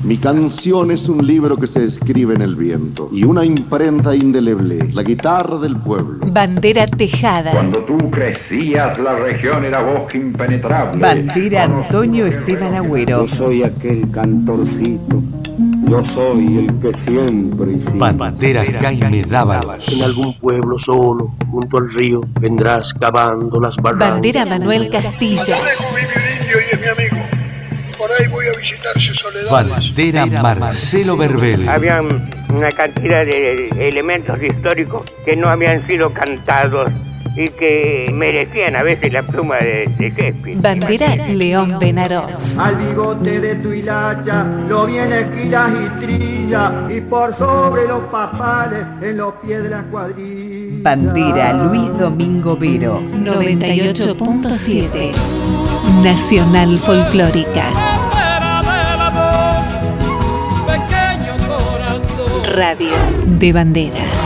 Mi canción es un libro que se escribe en el viento y una imprenta indeleble, la guitarra del pueblo. Bandera tejada. Cuando tú crecías, la región era bosque impenetrable. Bandera Antonio Esteban Agüero. Yo soy aquel cantorcito, yo soy el que siempre hiciste. Bandera Jaime Dávalos. En algún pueblo solo, junto al río, vendrás cavando las barrancas. Bandera Manuel Castilla. Lejos vive un indio y es mi amigo. Por ahí voy a visitar su soledad. Bandera Marcelo Verbel. Habían una cantidad de elementos históricos que no habían sido cantados y que merecían a veces la pluma de Shakespeare. Bandera León Benarós. Al bigote de tu hilacha lo viene esquilas y trilla, y por sobre los papales en los pies de las cuadrillas. Bandera Luis Domingo Vero. 98.7 Nacional Folclórica. Radio de Bandera.